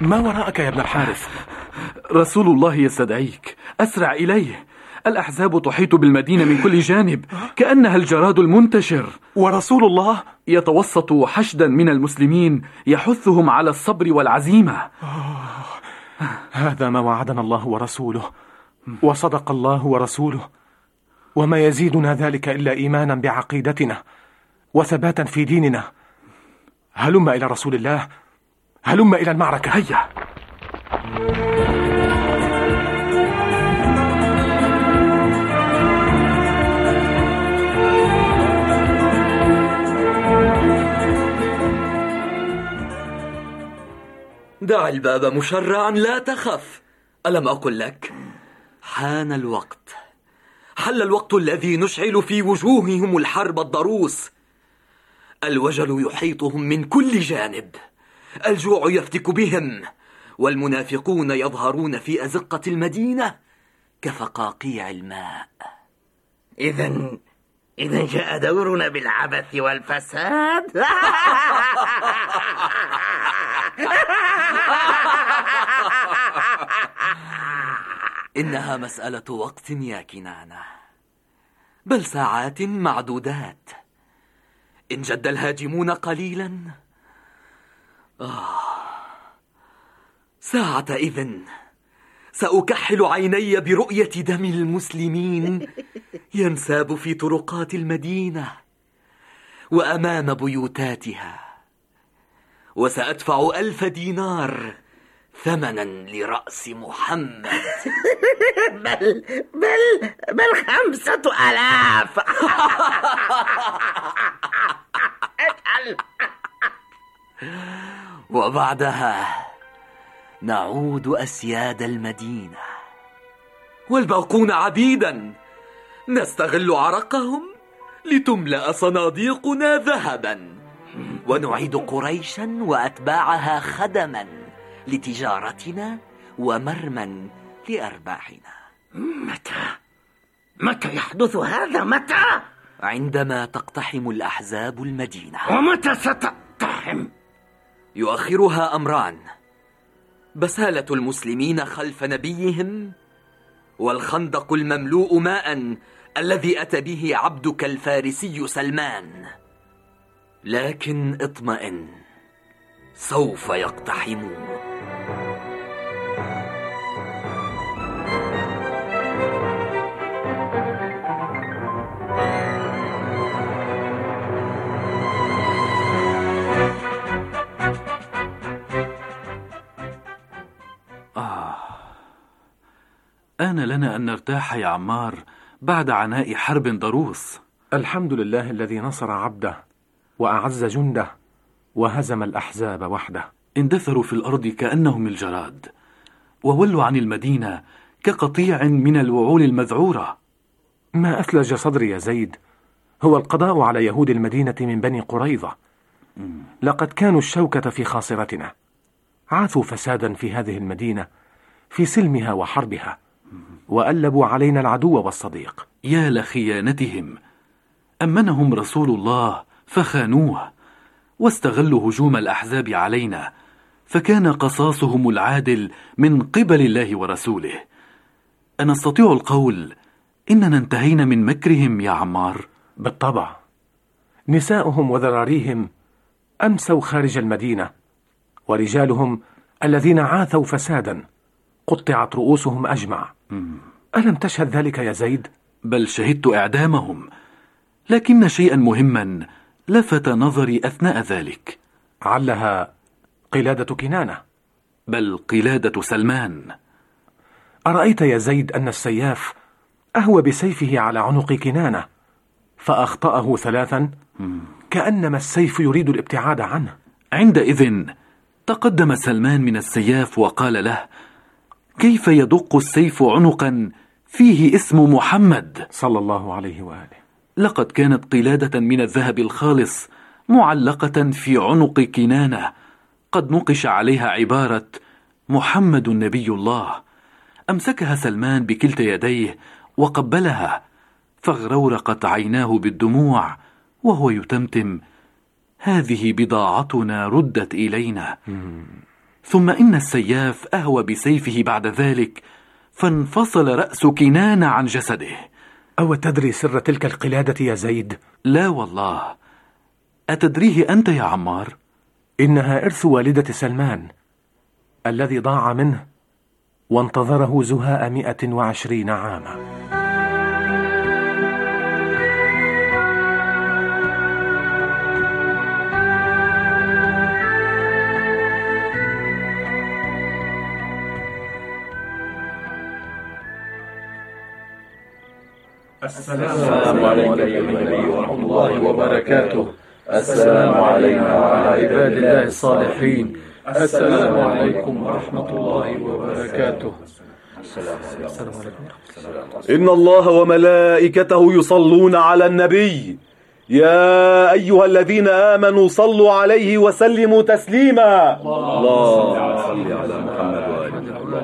ما وراءك يا ابن الحارث؟ رسول الله يستدعيك، أسرع إليه. الأحزاب تحيط بالمدينة من كل جانب كأنها الجراد المنتشر. ورسول الله يتوسط حشدا من المسلمين يحثهم على الصبر والعزيمة. هذا ما وعدنا الله ورسوله، وصدق الله ورسوله، وما يزيدنا ذلك إلا إيمانا بعقيدتنا وثباتا في ديننا. هلم إلى رسول الله، هلم إلى المعركة. هيا. دع الباب مشرعا، لا تخف. ألم أقل لك؟ حان الوقت، حل الوقت الذي نشعل في وجوههم الحرب الضروس. الوجل يحيطهم من كل جانب، الجوع يفتك بهم، والمنافقون يظهرون في أزقة المدينة كفقاقيع الماء. إذن جاء دورنا بالعبث والفساد. إنها مسألة وقت يا كنانة، بل ساعات معدودات. إن جد الهاجمون قليلا، ساعة إذن سأكحل عيني برؤية دم المسلمين ينساب في طرقات المدينة وأمام بيوتاتها، وسأدفع 1000 دينار ثمنا لرأس محمد. بل 5000. وبعدها نعود أسياد المدينة، والباقون عبيدا نستغل عرقهم لتملأ صناديقنا ذهبا، ونعيد قريشا وأتباعها خدما لتجارتنا ومرما لأرباحنا. متى يحدث هذا؟ متى؟ عندما تقتحم الأحزاب المدينة. ومتى ستقتحم؟ يؤخرها أمران: بسالة المسلمين خلف نبيهم، والخندق المملوء ماء الذي أتى به عبدك الفارسي سلمان. لكن اطمئن، سوف يقتحمون. آن لنا أن نرتاح يا عمار بعد عناء حرب ضروس. الحمد لله الذي نصر عبده وأعز جنده وهزم الأحزاب وحده. اندثروا في الأرض كأنهم الجراد، وولوا عن المدينة كقطيع من الوعول المذعورة. ما أثلج صدري يا زيد هو القضاء على يهود المدينة من بني قريظة. لقد كانوا الشوكة في خاصرتنا، عاثوا فسادا في هذه المدينة في سلمها وحربها، وألبوا علينا العدو والصديق. يا لخيانتهم، أمنهم رسول الله فخانوه، واستغلوا هجوم الأحزاب علينا، فكان قصاصهم العادل من قبل الله ورسوله. أنستطيع القول إننا انتهينا من مكرهم يا عمار؟ بالطبع، نساؤهم وذراريهم أمسوا خارج المدينة، ورجالهم الذين عاثوا فسادا قطعت رؤوسهم أجمع. ألم تشهد ذلك يا زيد؟ بل شهدت إعدامهم، لكن شيئا مهما لفت نظري أثناء ذلك. علها قلادة كنانة؟ بل قلادة سلمان. أرأيت يا زيد أن السياف أهوى بسيفه على عنق كنانة فأخطأه 3، كأنما السيف يريد الابتعاد عنه. عندئذ تقدم سلمان من السياف وقال له: كيف يدق السيف عنقا فيه اسم محمد صلى الله عليه وآله؟ لقد كانت قلادة من الذهب الخالص معلقة في عنق كنانة، قد نقش عليها عبارة محمد نبي الله. أمسكها سلمان بكلتا يديه وقبلها، فاغرورقت عيناه بالدموع وهو يتمتم: هذه بضاعتنا ردت إلينا. ثم إن السياف أهوى بسيفه بعد ذلك، فانفصل رأس كنانة عن جسده. أو تدري سر تلك القلادة يا زيد؟ لا والله. أتدريه أنت يا عمار؟ إنها إرث والدة سلمان الذي ضاع منه وانتظره زهاء 120 عاما. السلام عليك يا النبي ورحمة الله وبركاته. السلام علينا وعلى عباد الله الصالحين. السلام عليكم ورحمة الله وبركاته. إن الله وملائكته يصلون على النبي، يا أيها الذين آمنوا صلوا عليه وسلموا تسليما. اللهم صل على محمد وآل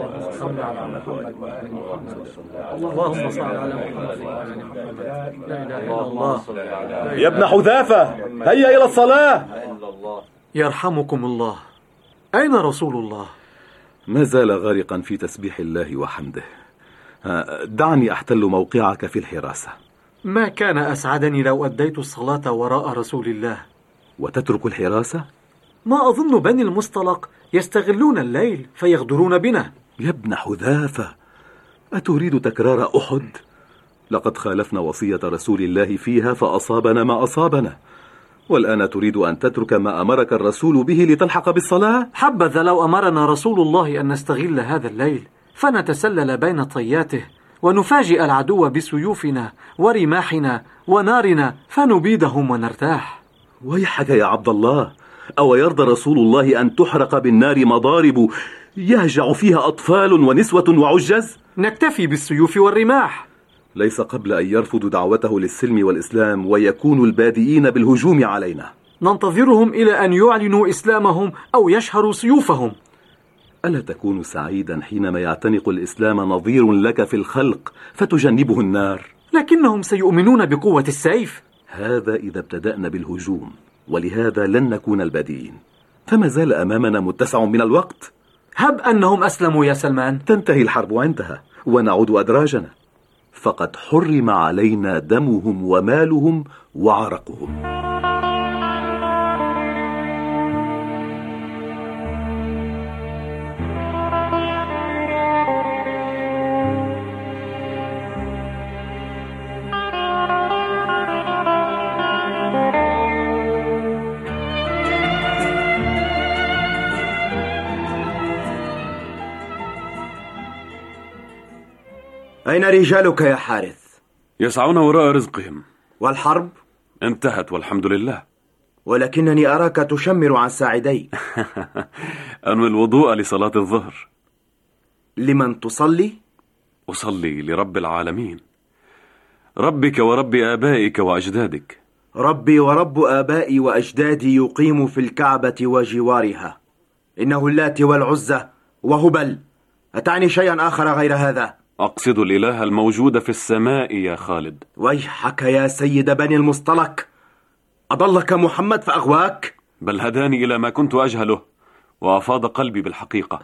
اللهم صل على محمد. لا إله إلا الله. يا ابن حذافة، هيا إلى الصلاة. يرحمكم الله. أين رسول الله؟ ما زال غارقا في تسبيح الله وحمده. دعني أحتل موقعك في الحراسة. ما كان أسعدني لو أديت الصلاة وراء رسول الله. وتترك الحراسة؟ ما أظن بني المصطلق يستغلون الليل فيغدرون بنا. يا ابن حذافة، أتريد تكرار أحد؟ لقد خالفنا وصية رسول الله فيها فأصابنا ما أصابنا، والآن تريد أن تترك ما أمرك الرسول به لتلحق بالصلاة؟ حبذا لو أمرنا رسول الله أن نستغل هذا الليل فنتسلل بين طياته ونفاجئ العدو بسيوفنا ورماحنا ونارنا فنبيدهم ونرتاح. ويحك يا عبد الله، أو يرضى رسول الله أن تحرق بالنار مضارب يهجع فيها أطفال ونسوة وعجز؟ نكتفي بالسيوف والرماح. ليس قبل أن يرفض دعوته للسلم والإسلام ويكونوا البادئين بالهجوم علينا. ننتظرهم إلى أن يعلنوا إسلامهم أو يشهروا سيوفهم. ألا تكون سعيدا حينما يعتنق الإسلام نظير لك في الخلق فتجنبه النار؟ لكنهم سيؤمنون بقوة السيف. هذا إذا ابتدأنا بالهجوم، ولهذا لن نكون البادئين، فما زال أمامنا متسع من الوقت. هب أنهم أسلموا يا سلمان. تنتهي الحرب عندها ونعود أدراجنا، فقد حرم علينا دمهم ومالهم وعرقهم. أين رجالك يا حارث؟ يسعون وراء رزقهم. والحرب؟ انتهت والحمد لله. ولكنني أراك تشمر عن ساعدي. أنوي الوضوء لصلاة الظهر. لمن تصلي؟ أصلي لرب العالمين، ربك ورب آبائك وأجدادك. ربي ورب آبائي وأجدادي يقيم في الكعبة وجوارها، إنه اللات والعزة وهبل. أتعني شيئا آخر غير هذا؟ أقصد الإله الموجود في السماء يا خالد. ويحك يا سيد بني المصطلق، أضلك محمد فأغواك؟ بل هداني إلى ما كنت أجهله وأفاض قلبي بالحقيقة.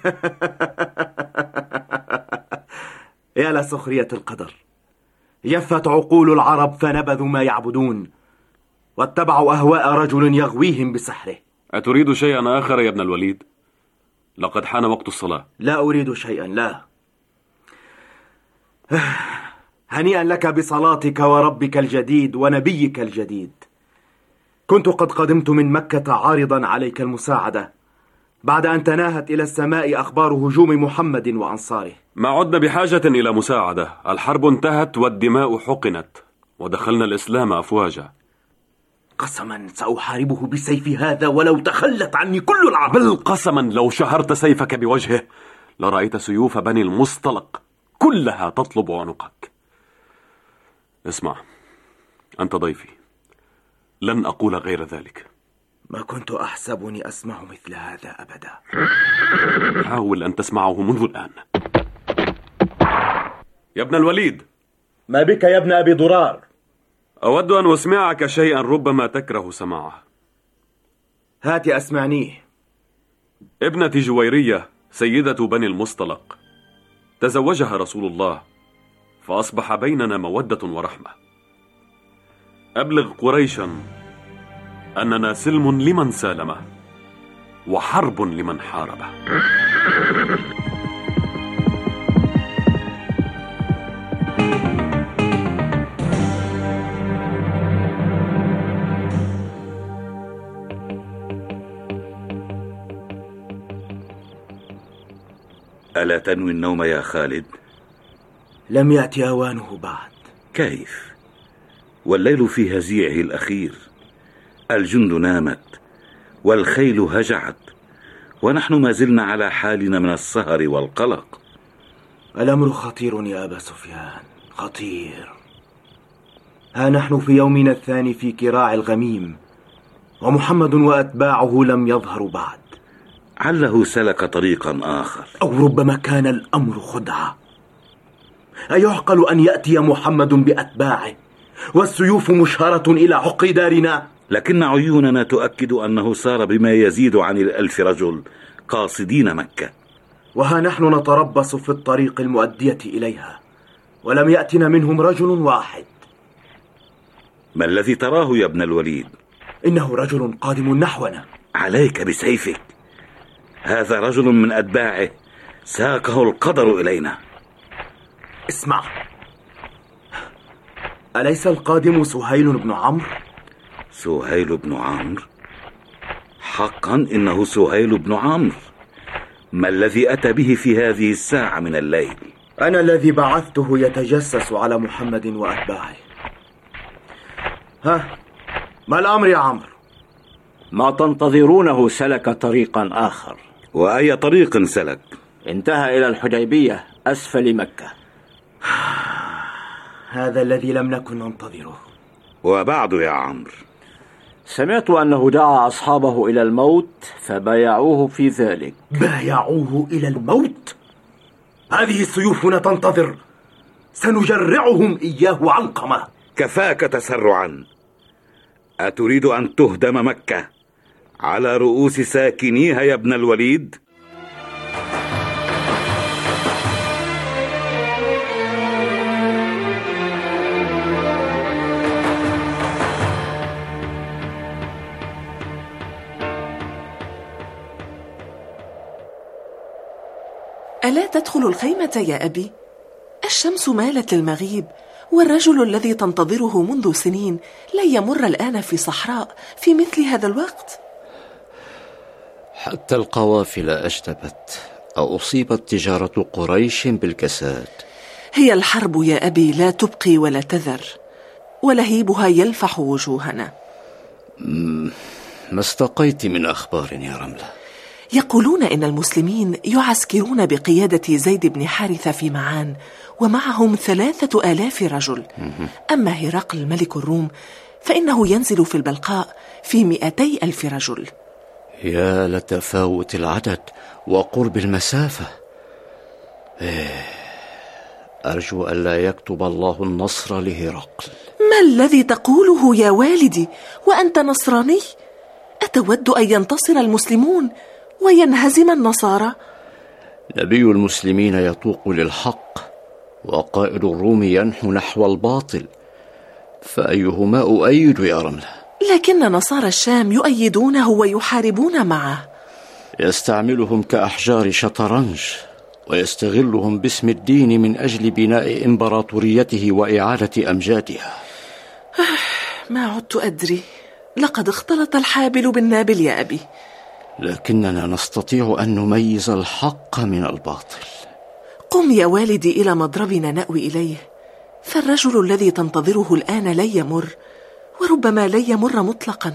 يا لسخرية القدر، يفت عقول العرب فنبذوا ما يعبدون واتبعوا أهواء رجل يغويهم بسحره. أتريد شيئا آخر يا ابن الوليد؟ لقد حان وقت الصلاة. لا أريد شيئا، لا. هنيئا لك بصلاتك وربك الجديد ونبيك الجديد. كنت قد قدمت من مكة عارضا عليك المساعدة بعد أن تناهت إلى السماء أخبار هجوم محمد وأنصاره. ما عدنا بحاجة إلى مساعدة، الحرب انتهت والدماء حقنت ودخلنا الإسلام أفواجا. قسما سأحاربه بسيف هذا ولو تخلت عني كل العرب. بل قسما لو شهرت سيفك بوجهه لرأيت سيوف بني المصطلق كلها تطلب عنقك. اسمع، أنت ضيفي، لن أقول غير ذلك. ما كنت أحسبني أسمع مثل هذا أبدا. حاول أن تسمعه منذ الآن. يا ابن الوليد. ما بك يا ابن أبي ضرار؟ أود أن أسمعك شيئا ربما تكره سماعه. هات أسمعنيه. ابنة جويرية سيدة بني المصطلق، تزوجها رسول الله، فأصبح بيننا مودة ورحمة. أبلغ قريشا أننا سلم لمن سالمه وحرب لمن حاربه. ألا تنوي النوم يا خالد؟ لم يأتي أوانه بعد. كيف؟ والليل في هزيعه الأخير، الجند نامت والخيل هجعت، ونحن ما زلنا على حالنا من السهر والقلق. الأمر خطير يا أبا سفيان، خطير. ها نحن في يومنا الثاني في كراع الغميم، ومحمد وأتباعه لم يظهروا بعد. عله سلك طريقا آخر، أو ربما كان الأمر خدعة. أيعقل أن يأتي محمد بأتباعه والسيوف مشهرة إلى عقر دارنا؟ لكن عيوننا تؤكد أنه سار بما يزيد عن 1000 رجل قاصدين مكة، وها نحن نتربص في الطريق المؤدية إليها ولم يأتنا منهم رجل واحد. ما الذي تراه يا ابن الوليد؟ إنه رجل قادم نحونا. عليك بسيفك، هذا رجل من أتباعه ساقه القدر إلينا. اسمع، أليس القادم سهيل بن عمرو؟ سهيل بن عمرو؟ حقا إنه سهيل بن عمرو. ما الذي أتى به في هذه الساعة من الليل؟ أنا الذي بعثته يتجسس على محمد وأتباعه. ها، ما الأمر يا عمرو؟ ما تنتظرونه سلك طريقا آخر. وأي طريق سلك؟ انتهى إلى الحديبية أسفل مكة. هذا الذي لم نكن ننتظره. وبعد يا عمرو؟ سمعت أنه دعا أصحابه إلى الموت فبايعوه في ذلك. بايعوه إلى الموت؟ هذه سيوفنا تنتظر، سنجرعهم إياه علقمة. كفاك تسرعا. أتريد أن تهدم مكة على رؤوس ساكنيها يا ابن الوليد؟ ألا تدخل الخيمة يا أبي؟ الشمس مالت للمغيب، والرجل الذي تنتظره منذ سنين لن يمر الآن في صحراء في مثل هذا الوقت. حتى القوافل أجدبت أو أصيبت تجارة قريش بالكساد. هي الحرب يا أبي لا تبقي ولا تذر، ولهيبها يلفح وجوهنا. ما استقيت من أخبار يا رملة؟ يقولون إن المسلمين يعسكرون بقيادة زيد بن حارثة في معان، ومعهم 3000 رجل. أما هرقل ملك الروم فإنه ينزل في البلقاء في 200,000 رجل. يا لتفاوت العدد وقرب المسافة. أرجو ألا يكتب الله النصر لهرقل. ما الذي تقوله يا والدي وأنت نصراني؟ أتود أن ينتصر المسلمون وينهزم النصارى؟ نبي المسلمين يطوق للحق، وقائد الروم ينحو نحو الباطل، فأيهما أؤيد يا رملة؟ لكن نصارى الشام يؤيدونه ويحاربون معه. يستعملهم كأحجار شطرنج، ويستغلهم باسم الدين من أجل بناء إمبراطوريته وإعادة أمجادها. ما عدت أدري، لقد اختلط الحابل بالنابل يا أبي. لكننا نستطيع أن نميز الحق من الباطل. قم يا والدي إلى مضربنا نأوي إليه، فالرجل الذي تنتظره الآن لن يمر، وربما لن يمر مطلقا.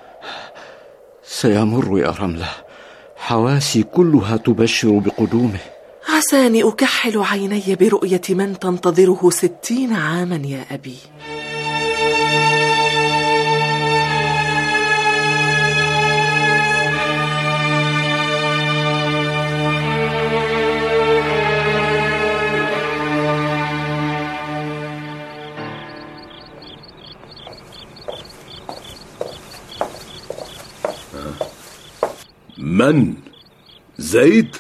سيمر يا رملة، حواسي كلها تبشر بقدومه. عساني أكحل عيني برؤية من تنتظره 60 عاما يا أبي. من؟ زيد؟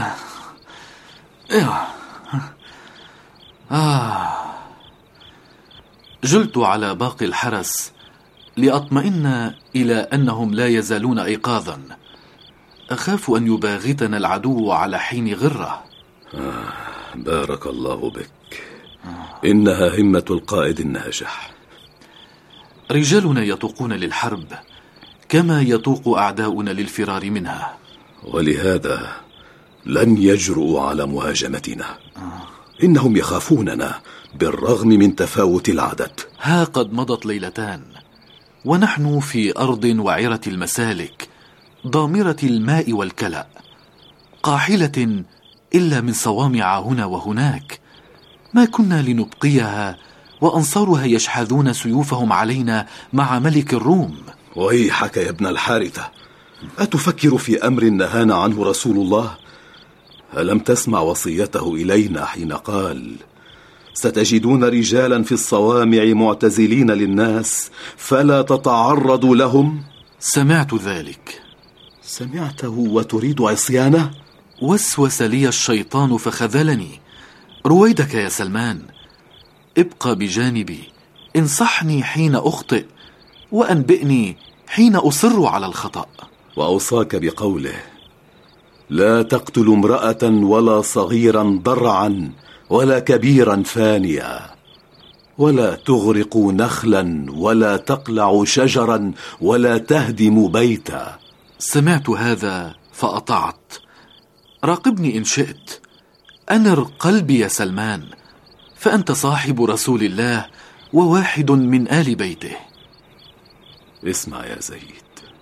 جلت على باقي الحرس لأطمئن إلى أنهم لا يزالون أيقاظا. أخاف أن يباغتنا العدو على حين غرة. بارك الله بك. إنها همة القائد الناجح. رجالنا يطوقون للحرب كما يطوق أعداؤنا للفرار منها، ولهذا لن يجرؤوا على مهاجمتنا. إنهم يخافوننا بالرغم من تفاوت العدد. ها قد مضت ليلتان ونحن في أرض وعرة المسالك، ضامرة الماء والكلأ، قاحلة إلا من صوامع هنا وهناك. ما كنا لنبقيها وأنصارها يشحذون سيوفهم علينا مع ملك الروم. ويحك يا ابن الحارثة، أتفكر في أمر نهانا عنه رسول الله؟ ألم تسمع وصيته إلينا حين قال: ستجدون رجالا في الصوامع معتزلين للناس فلا تتعرضوا لهم؟ سمعت ذلك. سمعته وتريد عصيانه؟ وسوس لي الشيطان فخذلني. رويدك يا سلمان، ابقى بجانبي، انصحني حين أخطئ وأنبئني حين أصر على الخطأ. وأوصاك بقوله: لا تقتلوا امرأة ولا صغيرا ضرعا ولا كبيرا فانيا، ولا تغرقوا نخلا ولا تقلعوا شجرا ولا تهدموا بيتا. سمعت هذا فأطعت. راقبني إن شئت، أنر قلبي يا سلمان، فأنت صاحب رسول الله وواحد من آل بيته. اسمع يا زيد،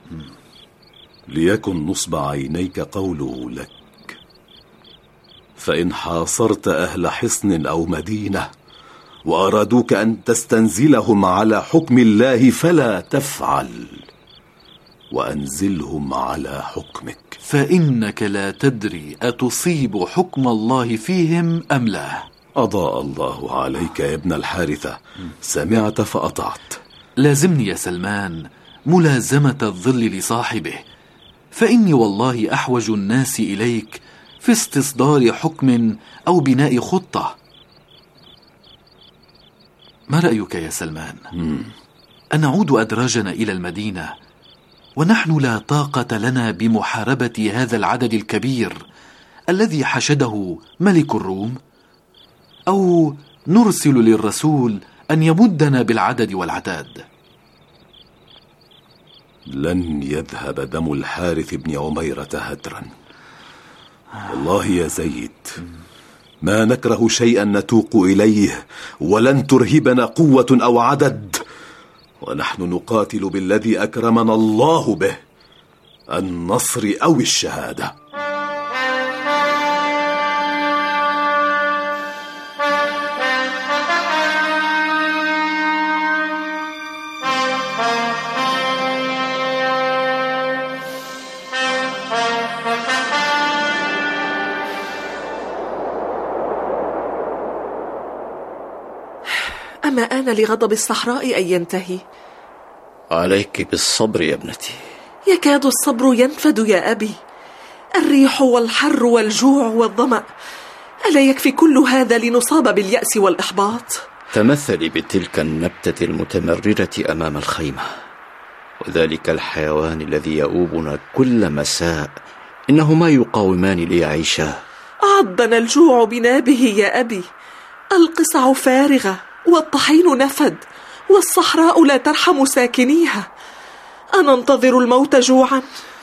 ليكن نصب عينيك قوله لك: فإن حاصرت أهل حصن أو مدينة وأرادوك أن تستنزلهم على حكم الله فلا تفعل، وأنزلهم على حكمك، فإنك لا تدري أتصيب حكم الله فيهم أم لا. أضاء الله عليك يا ابن الحارثة، سمعت فأطعت. لازمني يا سلمان ملازمة الظل لصاحبه، فإني والله أحوج الناس إليك في استصدار حكم أو بناء خطة. ما رأيك يا سلمان؟ أن نعود أدراجنا إلى المدينة ونحن لا طاقة لنا بمحاربة هذا العدد الكبير الذي حشده ملك الروم، أو نرسل للرسول أن يمدنا بالعدد والعتاد؟ لن يذهب دم الحارث بن عميرة هدرا. والله يا زيد، ما نكره شيئا نتوق إليه، ولن ترهبنا قوة أو عدد، ونحن نقاتل بالذي أكرمنا الله به، النصر أو الشهادة. أما آن لغضب الصحراء أن ينتهي؟ عليك بالصبر يا ابنتي. يكاد الصبر ينفد يا أبي. الريح والحر والجوع والظمأ، ألا يكفي كل هذا لنصاب باليأس والإحباط؟ تمثلي بتلك النبتة المتمررة أمام الخيمة، وذلك الحيوان الذي يؤوبنا كل مساء، إنه ما يقاومان ليعيشا. عضنا الجوع بنابه يا أبي. القصع فارغة والطحين نفد، والصحراء لا ترحم ساكنيها. أننتظر الموت جوعا؟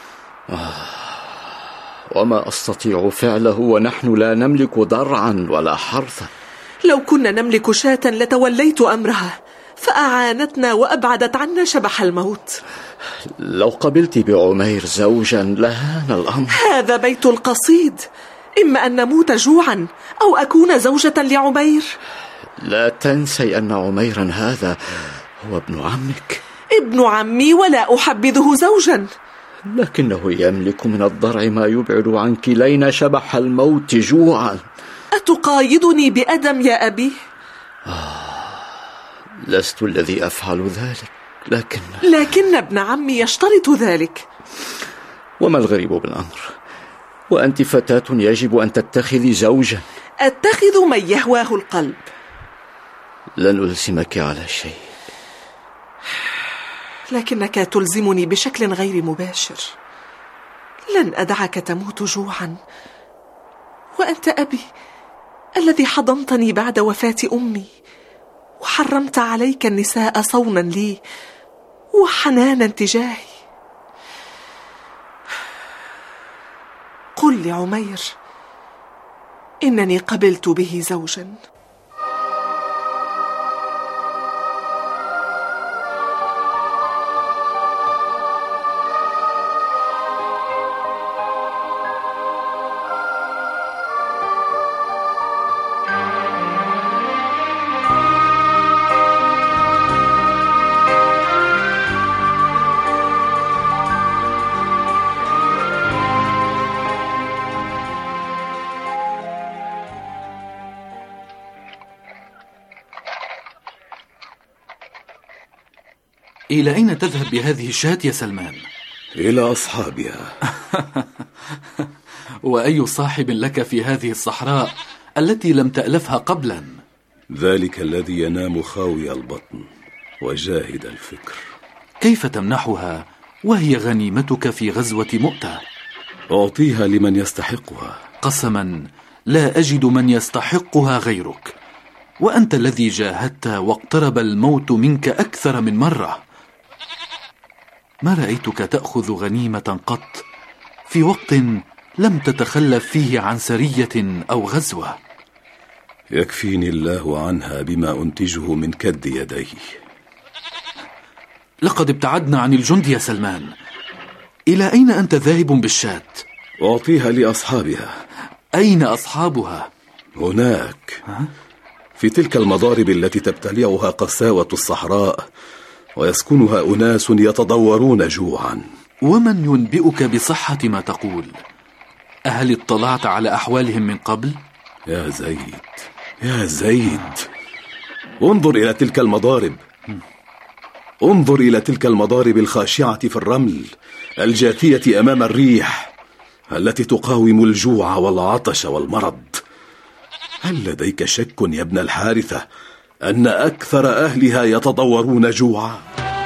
وما أستطيع فعله ونحن لا نملك ضرعا ولا حرثا. لو كنا نملك شاة لتوليت أمرها، فأعانتنا وأبعدت عنا شبح الموت. لو قبلت بعمير زوجا لهان الأمر. هذا بيت القصيد، إما أن نموت جوعا أو أكون زوجة لعمير. لا تنسي أن عميرا هذا هو ابن عمك. ابن عمي ولا أحبذه زوجا، لكنه يملك من الضرع ما يبعد عن كلينا شبح الموت جوعا. أتقايضني بأدم يا أبي؟ لست الذي أفعل ذلك، لكن ابن عمي يشترط ذلك. وما الغريب بالأمر؟ وأنت فتاة يجب أن تتخذي زوجا. أتخذ من يهواه القلب. لن ألزمك على شيء، لكنك تلزمني بشكل غير مباشر. لن أدعك تموت جوعا، وأنت أبي الذي حضنتني بعد وفاة أمي، وحرمت عليك النساء صونا لي وحنانا تجاهي. قل لعمير إنني قبلت به زوجا. إلى أين تذهب بهذه الشاة يا سلمان؟ إلى أصحابها. وأي صاحب لك في هذه الصحراء التي لم تألفها قبلا؟ ذلك الذي ينام خاوي البطن وجاهد الفكر. كيف تمنحها وهي غنيمتك في غزوة مؤتة؟ أعطيها لمن يستحقها. قسما لا أجد من يستحقها غيرك، وأنت الذي جاهدت واقترب الموت منك أكثر من مرة. ما رأيتك تأخذ غنيمة قط في وقت لم تتخلف فيه عن سرية أو غزوة. يكفيني الله عنها بما أنتجه من كد يدي. لقد ابتعدنا عن الجند يا سلمان. إلى أين أنت ذاهب بالشاة؟ أعطيها لأصحابها. أين أصحابها؟ هناك في تلك المضارب التي تبتلعها قساوة الصحراء ويسكنها أناس يتضورون جوعا. ومن ينبئك بصحة ما تقول؟ أهل اطلعت على أحوالهم من قبل؟ يا زيد يا زيد، انظر إلى تلك المضارب. انظر إلى تلك المضارب الخاشعة في الرمل الجاثية أمام الريح التي تقاوم الجوع والعطش والمرض. هل لديك شك يا ابن الحارثة أن أكثر أهلها يتضورون جوعا؟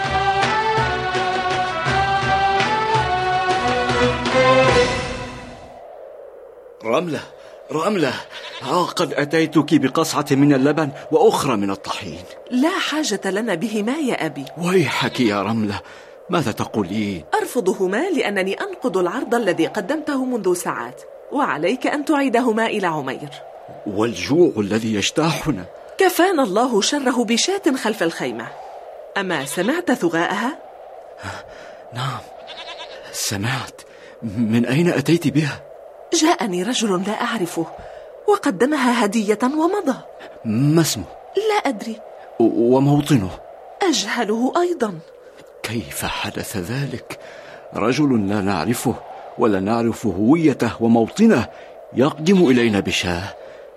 رملة، قد أتيتك بقصعة من اللبن وأخرى من الطحين. لا حاجة لنا بهما يا أبي. ويحك يا رملة، ماذا تقولين؟ أرفضهما لأنني أنقض العرض الذي قدمته منذ ساعات، وعليك أن تعيدهما إلى عمير. والجوع الذي يجتاحنا. كفانا الله شره بشاة خلف الخيمة. أما سمعت ثغاءها؟ نعم سمعت. من أين أتيت بها؟ جاءني رجل لا أعرفه وقدمها هدية ومضى. ما اسمه؟ لا أدري. وموطنه؟ أجهله أيضا. كيف حدث ذلك؟ رجل لا نعرفه ولا نعرف هويته وموطنه يقدم إلينا بشاه.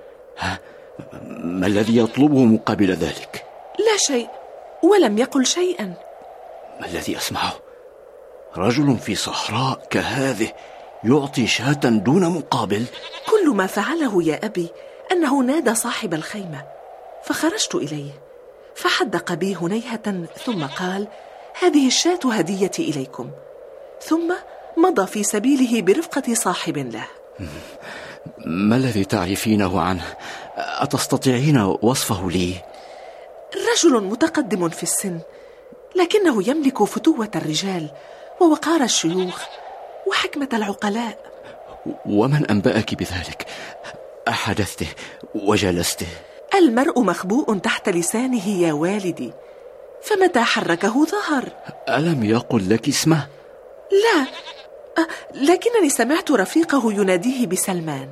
ما الذي يطلبه مقابل ذلك؟ لا شيء، ولم يقل شيئا. ما الذي أسمعه؟ رجل في صحراء كهذه يعطي شاة دون مقابل؟ كل ما فعله يا أبي أنه نادى صاحب الخيمة، فخرجت إليه فحدق بي هنيهة، ثم قال: هذه الشاة هديتي إليكم، ثم مضى في سبيله برفقة صاحب له. ما الذي تعرفينه عنه؟ أتستطيعين وصفه لي؟ رجل متقدم في السن، لكنه يملك فتوة الرجال ووقار الشيوخ وحكمة العقلاء. ومن أنبأك بذلك؟ أحدثته وجلسته؟ المرء مخبوء تحت لسانه يا والدي، فمتى حركه ظهر. ألم يقل لك اسمه؟ لا، لكنني سمعت رفيقه يناديه بسلمان.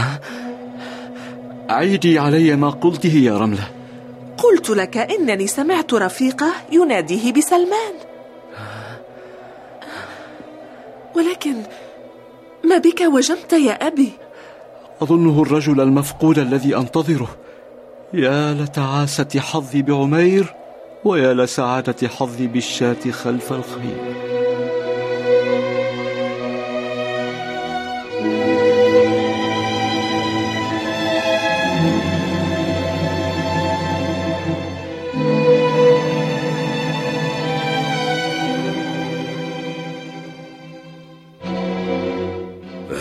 عيدي علي ما قلته يا رملة. قلت لك إنني سمعت رفيقه يناديه بسلمان. ولكن ما بك وجمت يا أبي؟ أظنه الرجل المفقود الذي أنتظره. يا لتعاسة حظي بعمير، ويا لسعادة حظي بالشاة خلف الخيمة.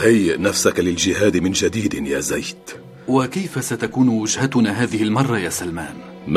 هيئ نفسك للجهاد من جديد يا زيد. وكيف ستكون وجهتنا هذه المرة يا سلمان؟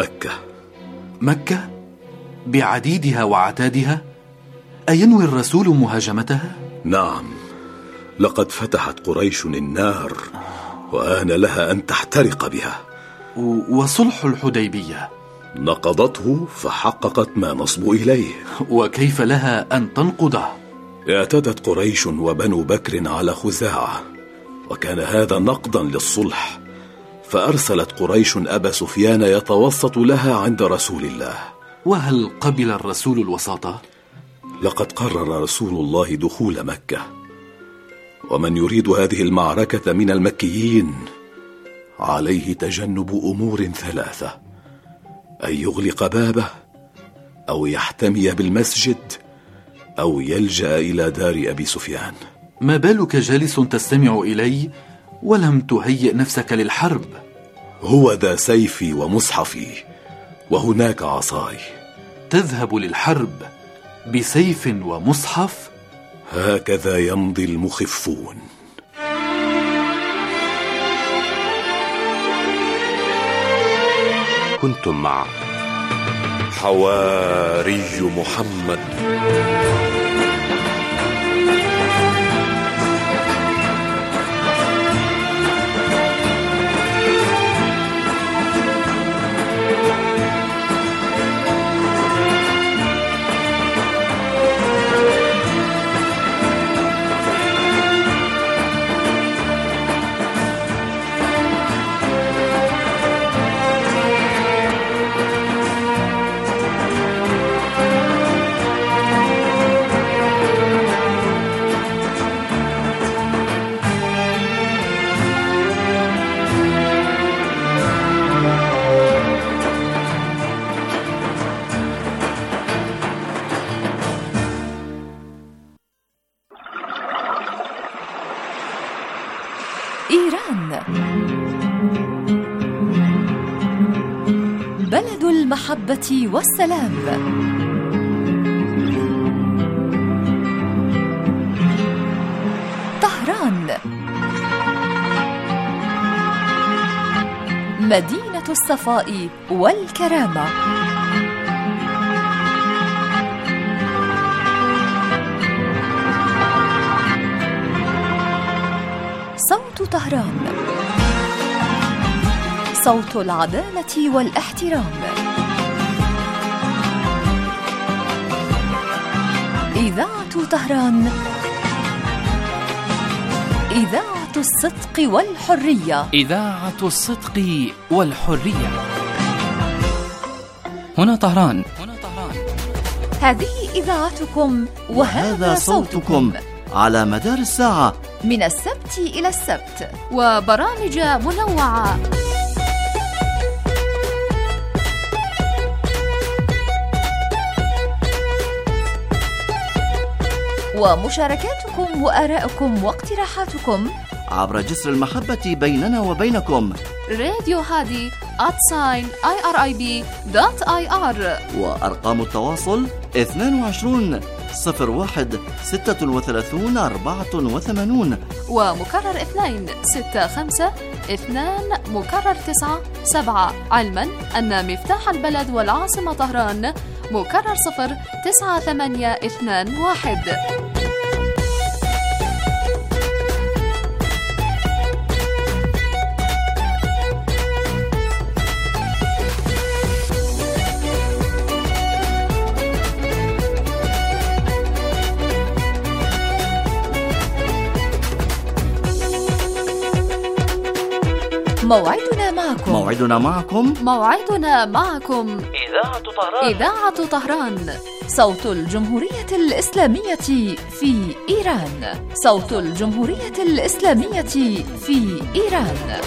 مكة؟ بعديدها وعتادها؟ أينوي الرسول مهاجمتها؟ نعم، لقد فتحت قريش النار وآن لها أن تحترق بها. وصلح الحديبية؟ نقضته فحققت ما نصب إليه. وكيف لها أن تنقضه؟ اعتدت قريش وبنو بكر على خزاعة، وكان هذا نقضا للصلح، فأرسلت قريش أبا سفيان يتوسط لها عند رسول الله. وهل قبل الرسول الوساطة؟ لقد قرر رسول الله دخول مكة، ومن يريد هذه المعركة من المكيين عليه تجنب أمور ثلاثة: أن يغلق بابه، أو يحتمي بالمسجد، أو يلجأ إلى دار أبي سفيان. ما بالك جالس تستمع إلي ولم تهيئ نفسك للحرب؟ هو ذا سيفي ومصحفي، وهناك عصاي. تذهب للحرب بسيف ومصحف؟ هكذا يمضي المخفون. كنتم مع حواري محمد. إيران بلد المحبة والسلام. طهران مدينة الصفاء والكرامة. صوت طهران، صوت العدالة والاحترام. إذاعة طهران، إذاعة الصدق والحرية. إذاعة الصدق والحرية. هنا طهران. هذه إذاعتكم وهذا صوتكم على مدار الساعة من السبت إلى السبت، وبرامج منوعة. ومشاركاتكم وآراءكم واقتراحاتكم عبر جسر المحبة بيننا وبينكم. راديو هادي @irib.ir. وأرقام التواصل 22 01 36 84، ومكرر 2 65 2 مكرر 9 7، علما أن مفتاح البلد والعاصمة طهران مكرر 0 9 8 2 1. موعدنا معكم إذاعة طهران، صوت الجمهورية الإسلامية في إيران، صوت الجمهورية الإسلامية في إيران.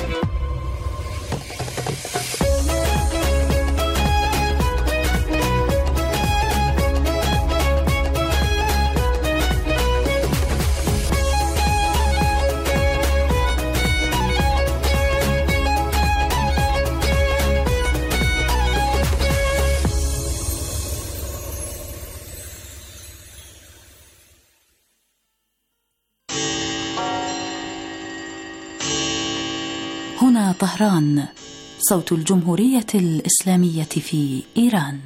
هنا طهران، صوت الجمهورية الإسلامية في إيران.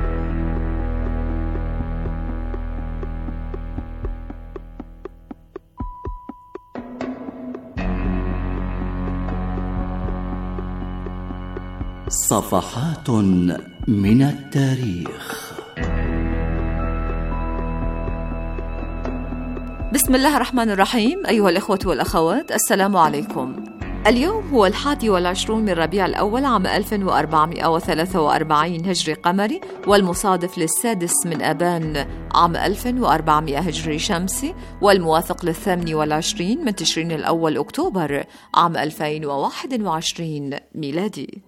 صفحات من التاريخ. بسم الله الرحمن الرحيم. أيها الإخوة والأخوات، السلام عليكم. اليوم هو 21 من ربيع الأول عام 1443 هجري قمري، والمصادف للسادس من آبان عام 1400 هجري شمسي، والموافق ل28 من تشرين الأول أكتوبر عام 2021 ميلادي.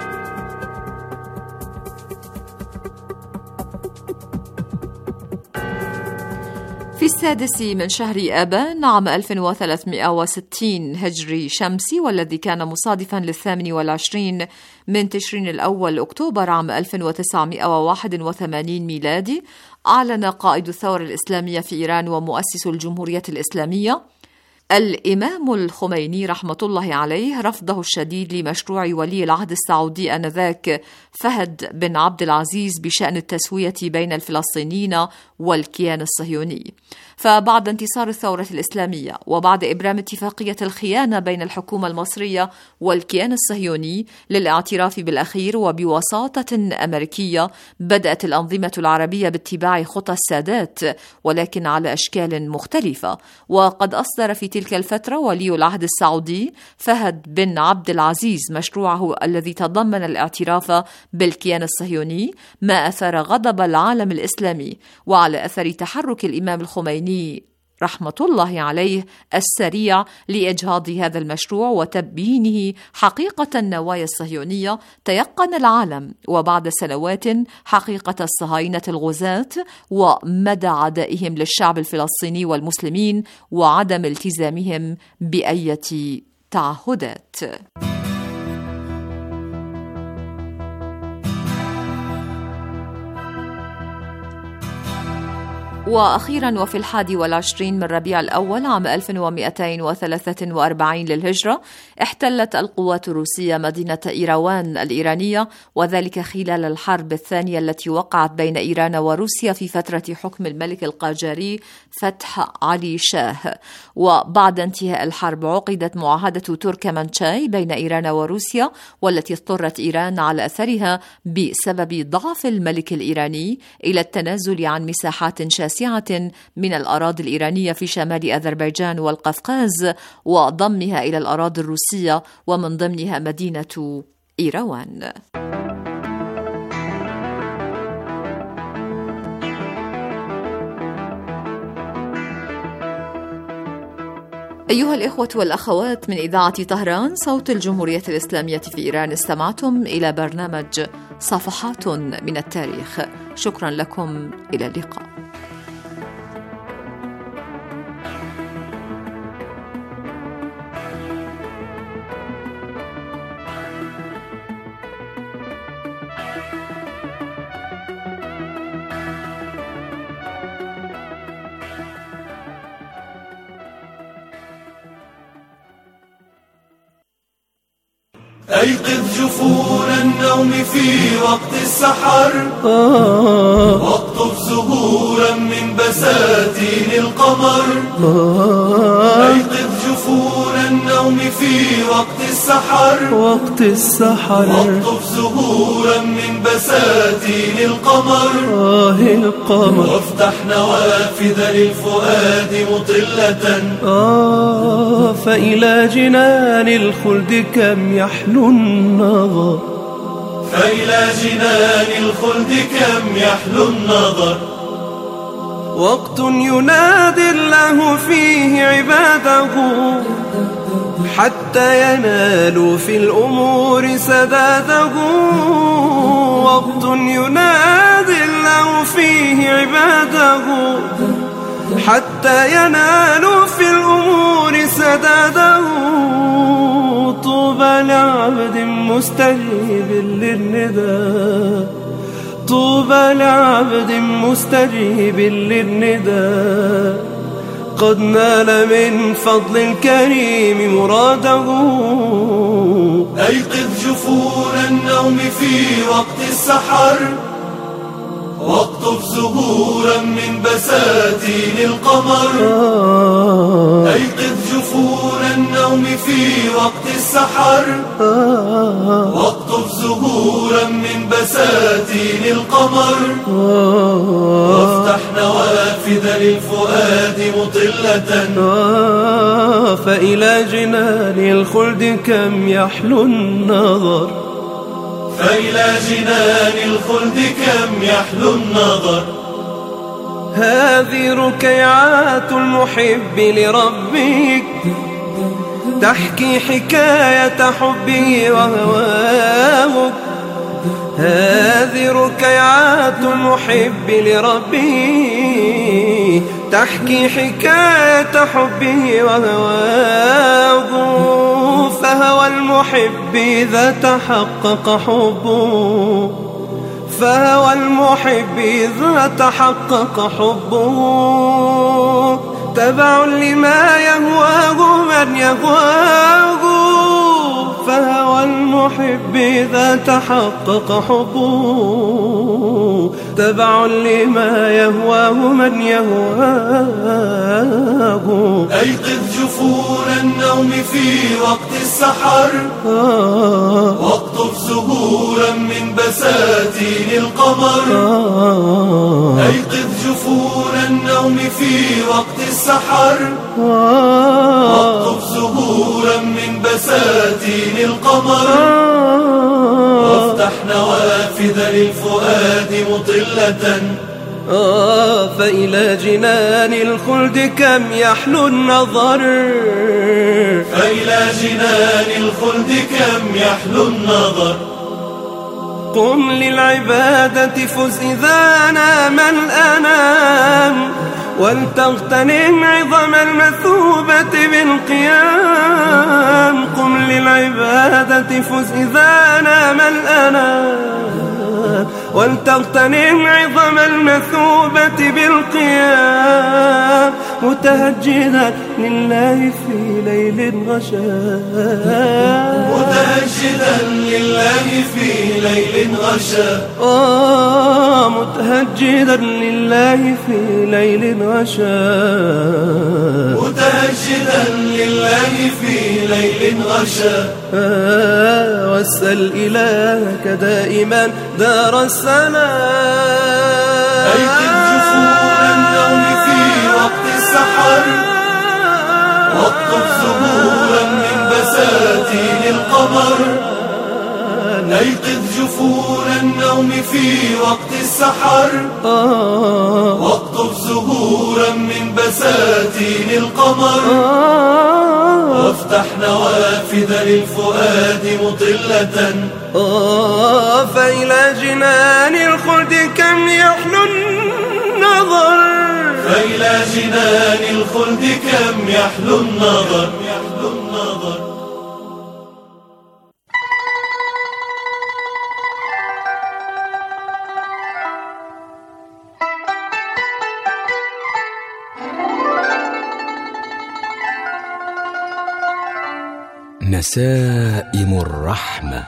في السادس من شهر آبان عام 1360 هجري شمسي، والذي كان مصادفا ل28 من تشرين الأول أكتوبر عام 1981 ميلادي، أعلن قائد الثورة الإسلامية في إيران ومؤسس الجمهورية الإسلامية الإمام الخميني رحمة الله عليه رفضه الشديد لمشروع ولي العهد السعودي آنذاك فهد بن عبد العزيز بشأن التسوية بين الفلسطينيين والكيان الصهيوني. فبعد انتصار الثورة الإسلامية وبعد إبرام اتفاقية الخيانة بين الحكومة المصرية والكيان الصهيوني للاعتراف بالأخير وبوساطة أمريكية، بدأت الأنظمة العربية باتباع خطى السادات ولكن على أشكال مختلفة. وقد أصدر في تلك الفترة ولي العهد السعودي فهد بن عبد العزيز مشروعه الذي تضمن الاعتراف بالكيان الصهيوني، ما أثار غضب العالم الإسلامي، وعلى أثر تحرك الإمام الخميني رحمة الله عليه السريع لإجهاض هذا المشروع وتبيينه حقيقة النوايا الصهيونية، تيقن العالم وبعد سنوات حقيقة الصهاينة الغزاة ومدى عدائهم للشعب الفلسطيني والمسلمين وعدم التزامهم بأية تعهدات. وأخيرا وفي 21 من ربيع الأول عام 1243 للهجرة احتلت القوات الروسية مدينة إيروان الإيرانية، وذلك خلال الحرب الثانية التي وقعت بين إيران وروسيا في فترة حكم الملك القاجاري فتح علي شاه. وبعد انتهاء الحرب عقدت معاهدة تركمانشاي بين إيران وروسيا، والتي اضطرت إيران على أثرها بسبب ضعف الملك الإيراني إلى التنازل عن مساحات شاسعة من الأراضي الإيرانية في شمال أذربيجان والقفقاز وضمها إلى الأراضي الروسية، ومن ضمنها مدينة إيروان. أيها الإخوة والأخوات، من إذاعة طهران صوت الجمهورية الإسلامية في إيران، استمعتم إلى برنامج صفحات من التاريخ. شكرا لكم، إلى اللقاء. أيقظ جفون النوم في وقت السحر، واقطف زهورا من بساتين القمر. أيقظ جفون النوم في وقت السحر، واقطف زهورا من بساتين القمر. وافتح نوافذ للفؤاد مطلة، فإلى جنان الخلد كم يحلو النظر. فإلى جنان الخلد كم يحلو النظر. وقت ينادي الله فيه عباده حتى ينالوا في الأمور سداده. وقت ينادي الله فيه عباده حتى ينالوا في الأمور سداده. طوبى لعبد مستجيب للندى، طوبى لعبد مستجيب للندى، قد نال من فضل الكريم مراده. أيقظ جفون النوم في وقت السحر، واقطف زهورا من بساتين القمر. أيقظ جفون النوم في وقت السحر، واقطف زهورا من بساتين القمر. وافتح نوافذ للفؤاد مطلة، فإلى جنان الخلد كم يحلو النظر. فإلى جنان الخلد كم يحلو النظر. هذه ركيعات المحب لربك، تحكي حكاية حبه وهواه. هذه ركيعات المحب لربه، تحكي حكاية حبه وهواه. فهوى المحب إذا تحقق حبه، فهوى المحب إذا تحقق حبه، تبع لما يهواه من يهواه. فهوى المحب إذا تحقق حبه، تبع لما يهواه من يهواه. أيقظ جفون النوم في وقت السحر، واقطف زهورا من بساتين القمر. أيقظ جفون النوم في وقت السحر، واقطف زهورا من بساتين القمر. وافتح نوافذ للفؤاد مطلة، فإلى جنان الخلد كم يحلو النظر. فإلى جنان الخلد كم يحلو النظر. قم للعبادة فز إذا نام الأنام، ولتغتنم عظم المثوبة بالقيام. قم للعبادة فز إذا نام الأنام، ولتغتنم عظم المثوبة بالقيام. متهجدا لله في ليل غشاء، متهجدا لله في ليل غشاء. متهجدا لله في ليل غشاء، متهجدا لله في ليل غشاء. واسأل إلهك دائما دار السلام. أيقظ جفون النوم في وقت السحر، واقطف زهورا من بساتين القمر. أيقظ جفون النوم في وقت السحر، واقطف زهورا من بساتين القمر. وافتح نوافذ للفؤاد مطلة، فإلى جنان الخلد كم يحلو النظر. فإلى جنان الخلد كم يحلو النظر. يحلو النظر. نسائم الرحمة.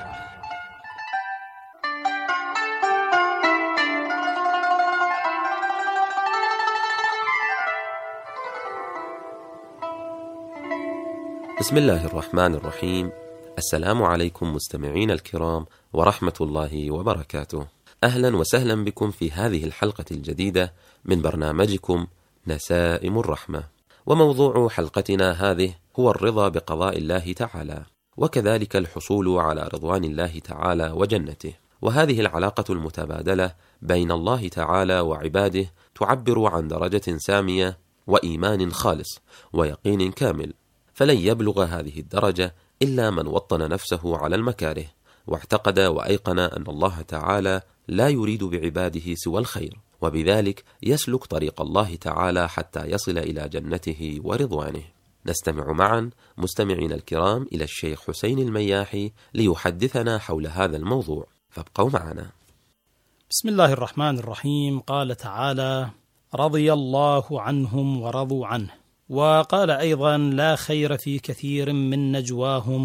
بسم الله الرحمن الرحيم. السلام عليكم مستمعين الكرام ورحمة الله وبركاته. أهلا وسهلا بكم في هذه الحلقة الجديدة من برنامجكم نسائم الرحمة. وموضوع حلقتنا هذه هو الرضا بقضاء الله تعالى، وكذلك الحصول على رضوان الله تعالى وجنته. وهذه العلاقة المتبادلة بين الله تعالى وعباده تعبر عن درجة سامية وإيمان خالص ويقين كامل، فلن يبلغ هذه الدرجة إلا من وطن نفسه على المكاره، واعتقد وأيقن أن الله تعالى لا يريد بعباده سوى الخير، وبذلك يسلك طريق الله تعالى حتى يصل إلى جنته ورضوانه. نستمع معا مستمعين الكرام إلى الشيخ حسين المياحي ليحدثنا حول هذا الموضوع، فابقوا معنا. بسم الله الرحمن الرحيم. قال تعالى: رضي الله عنهم ورضوا عنه. وقال أيضا: لا خير في كثير من نجواهم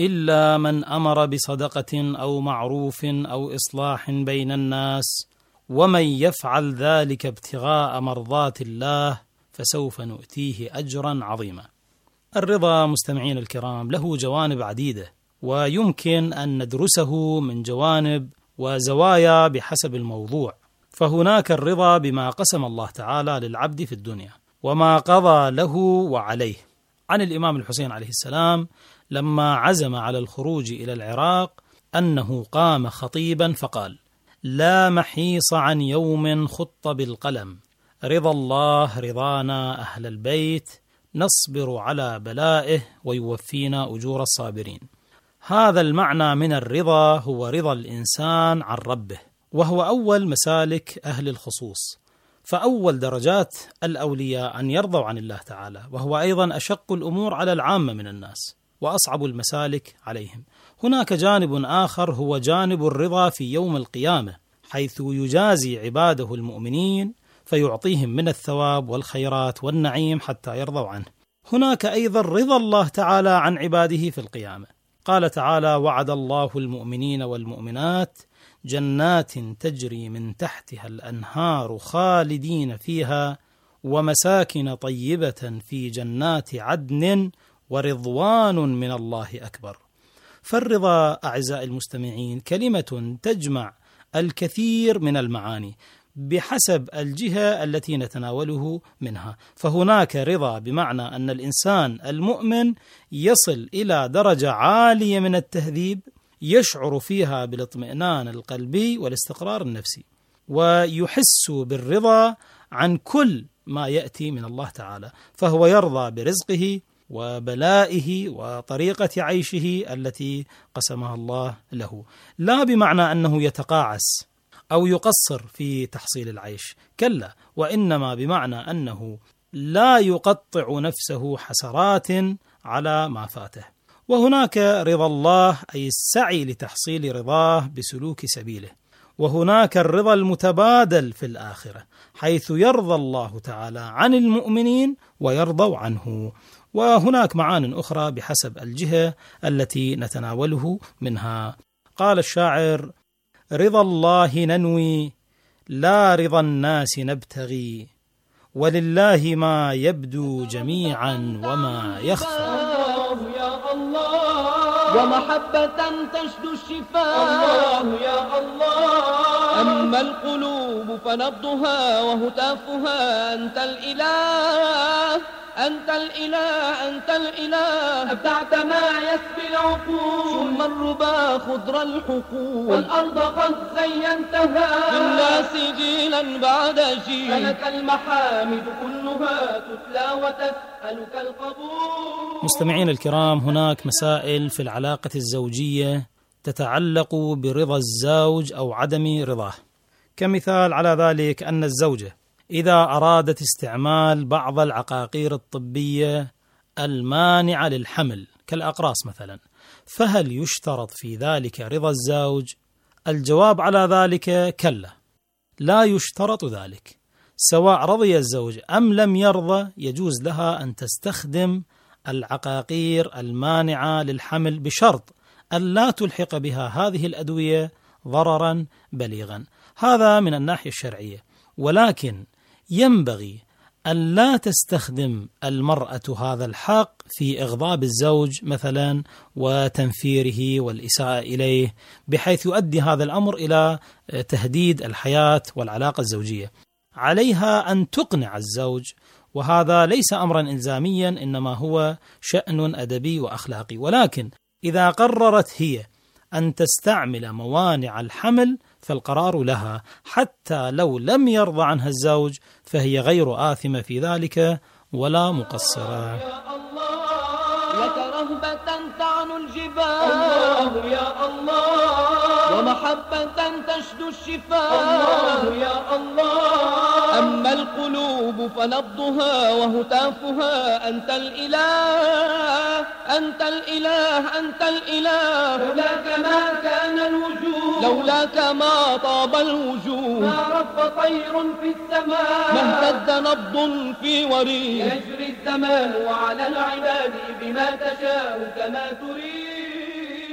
إلا من أمر بصدقة أو معروف أو إصلاح بين الناس، ومن يفعل ذلك ابتغاء مرضات الله فسوف نؤتيه أجرا عظيما. الرضا مستمعين الكرام له جوانب عديدة، ويمكن أن ندرسه من جوانب وزوايا بحسب الموضوع. فهناك الرضا بما قسم الله تعالى للعبد في الدنيا وما قضى له وعليه. عن الإمام الحسين عليه السلام لما عزم على الخروج إلى العراق أنه قام خطيبا فقال: لا محيص عن يوم خط بالقلم، رضا الله رضانا أهل البيت، نصبر على بلائه ويوفينا أجور الصابرين. هذا المعنى من الرضا هو رضا الإنسان عن ربه، وهو أول مسالك أهل الخصوص. فأول درجات الأولياء أن يرضوا عن الله تعالى، وهو أيضا أشق الأمور على العامة من الناس وأصعب المسالك عليهم. هناك جانب آخر هو جانب الرضا في يوم القيامة، حيث يجازي عباده المؤمنين فيعطيهم من الثواب والخيرات والنعيم حتى يرضوا عنه. هناك أيضا رضا الله تعالى عن عباده في القيامة. قال تعالى: وعد الله المؤمنين والمؤمنات جنات تجري من تحتها الأنهار خالدين فيها ومساكن طيبة في جنات عدن ورضوان من الله أكبر. فالرضا أعزائي المستمعين كلمة تجمع الكثير من المعاني بحسب الجهة التي نتناوله منها. فهناك رضا بمعنى أن الإنسان المؤمن يصل إلى درجة عالية من التهذيب يشعر فيها بالاطمئنان القلبي والاستقرار النفسي، ويحس بالرضا عن كل ما يأتي من الله تعالى، فهو يرضى برزقه وبلائه وطريقة عيشه التي قسمها الله له، لا بمعنى أنه يتقاعس أو يقصر في تحصيل العيش، كلا، وإنما بمعنى أنه لا يقطع نفسه حسرات على ما فاته. وهناك رضا الله أي السعي لتحصيل رضاه بسلوك سبيله. وهناك الرضا المتبادل في الآخرة، حيث يرضى الله تعالى عن المؤمنين ويرضوا عنه. وهناك معان أخرى بحسب الجهة التي نتناوله منها. قال الشاعر: رضا الله ننوي لا رضا الناس نبتغي، ولله ما يبدو جميعا وما يخفى. يا الله ومحبة تشدو الشفاء، الله يا الله. أما القلوب فنبضها وهتافها أنت الإله، أنت الإله، أنت الإله. أبدعت ما يسبي العقول، ثم الربا خضر الحقول، والأرض قد زينتها للناس جيلا بعد جيل. فلك المحامد كلها تتلى وتسألك القبول. مستمعين الكرام، هناك مسائل في العلاقة الزوجية تتعلق برضا الزوج أو عدم رضاه. كمثال على ذلك أن الزوجة إذا أرادت استعمال بعض العقاقير الطبية المانعة للحمل كالأقراص مثلا، فهل يشترط في ذلك رضا الزوج؟ الجواب على ذلك كلا، لا يشترط ذلك. سواء رضي الزوج أم لم يرضى يجوز لها أن تستخدم العقاقير المانعة للحمل بشرط أن لا تلحق بها هذه الأدوية ضررا بليغا. هذا من الناحية الشرعية. ولكن ينبغي أن لا تستخدم المرأة هذا الحق في إغضاب الزوج مثلا وتنفيره والإساءة إليه، بحيث يؤدي هذا الأمر إلى تهديد الحياة والعلاقة الزوجية. عليها أن تقنع الزوج، وهذا ليس أمرا إلزاميا، إنما هو شأن أدبي وأخلاقي. ولكن إذا قررت هي أن تستعمل موانع الحمل فالقرار لها، حتى لو لم يرضى عنها الزوج فهي غير آثمة في ذلك ولا مقصرة. لك رهبة تعنو الجبال، الله يا الله. ومحبة تشدو الشفاء، الله يا الله. أما القلوب فنبضها وهتافها أنت الإله، أنت الإله، أنت الإله. لولاك ما كان الوجود، لولاك ما طاب الوجود. ما رب طير في السماء، ما اهتد نبض في وريد. يجري الزمان وعلى العباد بما تشاء كما تريد.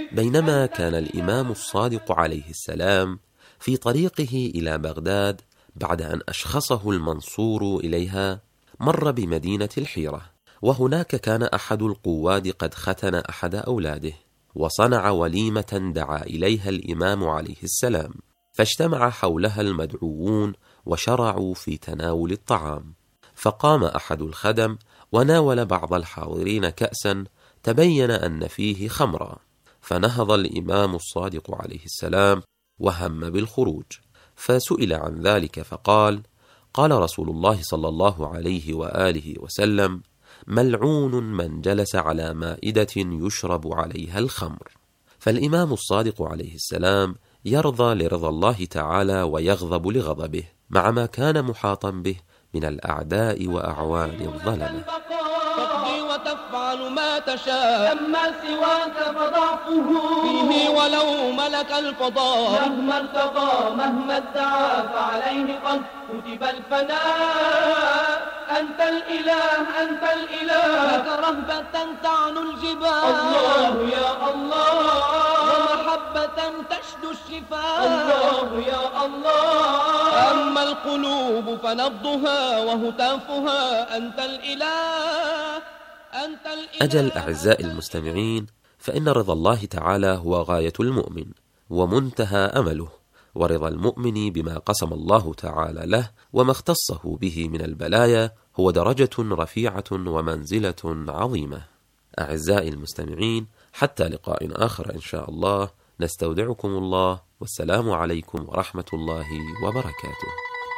بينما كان الإمام الصادق عليه السلام في طريقه إلى بغداد بعد أن أشخصه المنصور إليها، مر بمدينة الحيرة، وهناك كان أحد القواد قد ختن أحد أولاده، وصنع وليمة دعا إليها الإمام عليه السلام، فاجتمع حولها المدعوون وشرعوا في تناول الطعام. فقام أحد الخدم وناول بعض الحاضرين كأسا تبين أن فيه خمرا، فنهض الإمام الصادق عليه السلام وهم بالخروج، فسئل عن ذلك فقال: قال رسول الله صلى الله عليه وآله وسلم: ملعون من جلس على مائدة يشرب عليها الخمر. فالإمام الصادق عليه السلام يرضى لرضا الله تعالى ويغضب لغضبه، مع ما كان محاطا به من الأعداء وأعوان الظلمة. تقضي وتفعل ما تشاء، أما سواك فضعفه فيه ولو ملك الفضاء. مهما ارتقى مهما ادعى فعليه قد كتب الفناء. أنت الإله أنت الإله، لك رهبة تعنو الجبال. الله يا الله، ومحبة تشدو الشفاء. الله يا الله، أما القلوب فنبضها وهتافها. أنت الإله أنت الإله. أجل أعزائي المستمعين، فإن رضا الله تعالى هو غاية المؤمن ومنتهى أمله، ورضا المؤمن بما قسم الله تعالى له وما اختصه به من البلايا هو درجة رفيعة ومنزلة عظيمة. أعزائي المستمعين، حتى لقاء آخر إن شاء الله، نستودعكم الله، والسلام عليكم ورحمة الله وبركاته.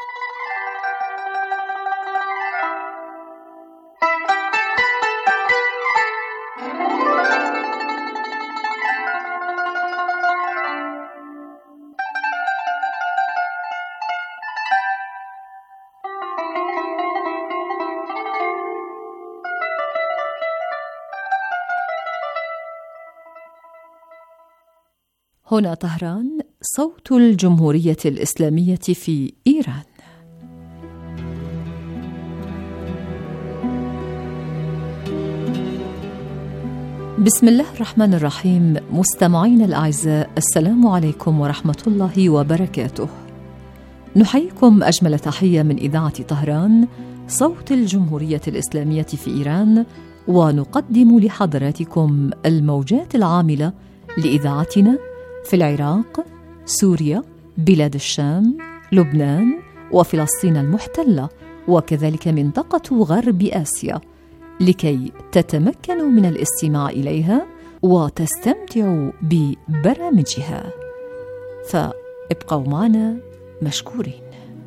هنا طهران، صوت الجمهورية الإسلامية في إيران. بسم الله الرحمن الرحيم. مستمعين الأعزاء، السلام عليكم ورحمة الله وبركاته. نحييكم أجمل تحية من إذاعة طهران، صوت الجمهورية الإسلامية في إيران، ونقدم لحضراتكم الموجات العاملة لإذاعتنا في العراق، سوريا، بلاد الشام، لبنان، وفلسطين المحتلة، وكذلك منطقة غرب آسيا، لكي تتمكنوا من الاستماع إليها وتستمتعوا ببرامجها. فابقوا معنا مشكورين.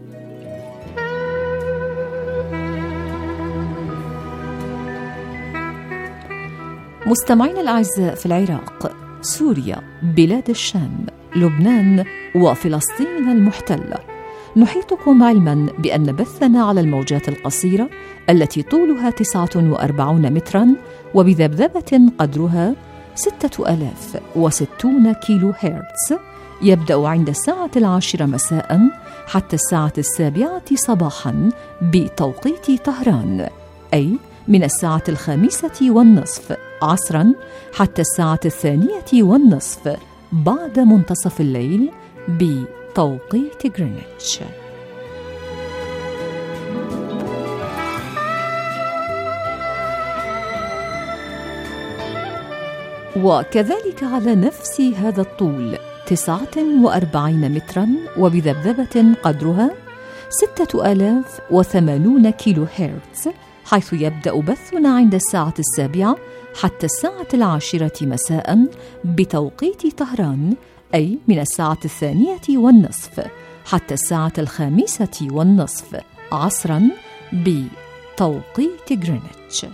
مستمعين الأعزاء، في العراق، سوريا، بلاد الشام، لبنان، وفلسطين المحتلة، نحيطكم علما بأن بثنا على الموجات القصيرة التي طولها 49 مترا وبذبذبة قدرها 6060 كيلو هرتز، يبدأ عند الساعة 10 مساء حتى الساعة 7 صباحا بتوقيت طهران، أي من الساعة 5:30 عصرا حتى الساعة 2:20 بعد منتصف الليل بتوقيت غرينتش. وكذلك على نفس هذا الطول 49 مترا وبذبذبة قدرها 6080 كيلو هرتز، حيث يبدأ بثنا عند الساعة 7 حتى الساعة 10 مساء بتوقيت طهران، أي من الساعة 2:20 حتى الساعة 5:20 عصرا بتوقيت غرينتش.